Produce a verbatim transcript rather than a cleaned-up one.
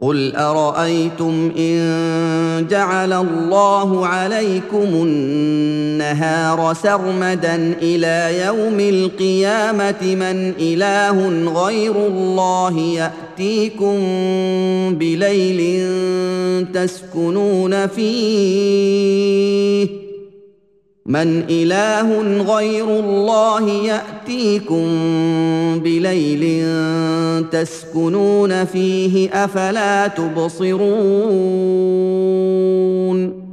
قُلْ أَرَأَيْتُمْ إِن جَعَلَ اللَّهُ عَلَيْكُمُ النَّهَارَ سَرْمَدًا إِلَىٰ يَوْمِ الْقِيَامَةِ مَنْ إِلَٰهٌ غَيْرُ اللَّهِ يَأْتِيكُم بِلَيْلٍ تَسْكُنُونَ فِيهِ مَنْ إِلَٰهٌ غَيْرُ اللَّهِ يَأْتِيكُم بِلَيْلٍ تَسْكُنُونَ فِيهِ ۖ أَفَلَا تُبْصِرُونَ